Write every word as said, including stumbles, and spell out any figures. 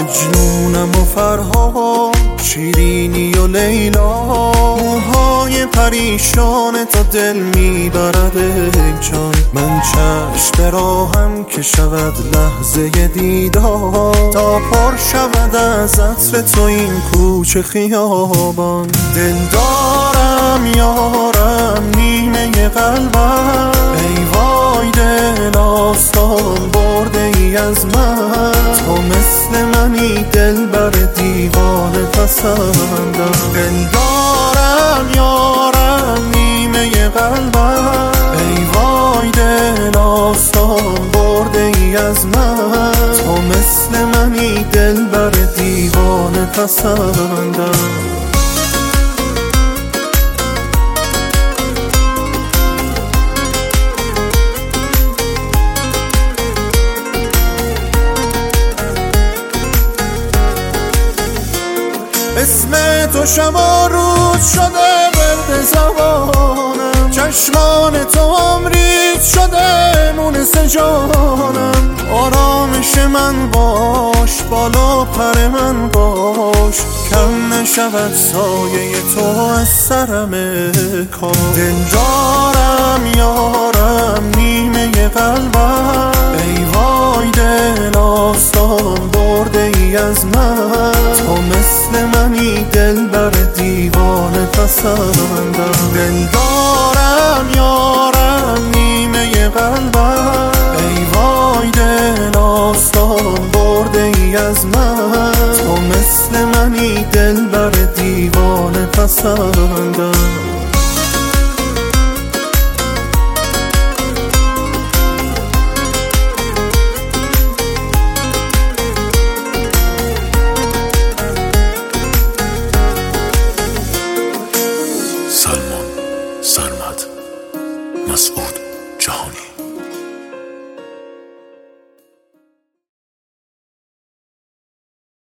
مجنونم و فرهاد، شیرینی و لیلا، موهای پریشان تا دل میبرد ای جان. من چشم براهم که شود لحظه دیدار، تا پر شود از عطر تو این کوچه خیابان. دل دارم یارم نیمه قلبم، ای وای دل آستان برده ای از من. تو مثل منی دل بر دیوانه پسندم. دل دارم یارم نیمه قلبم، ای وای دل آستان برده ای از من. تو مثل منی دل بر دیوانه پسندم. اسم تو شب و روز شده ورد زبانم، چشمان تو امریز شده مونس جانم. آرامش من باش، بالا پر من باش، کم نشود سایه تو از سرم کار. دل دارم یارم نیمه قلبم، ای وای دل آستان برده ای از من. تو مثل منی دل بر دیوانه پسندم. دل دارم یارم نیمه قلبم، ای وای دل آستان برده ای از من. تو مثل منی دل بر دیوانه پسندم. سلمان سرمد، مسعود جهانی.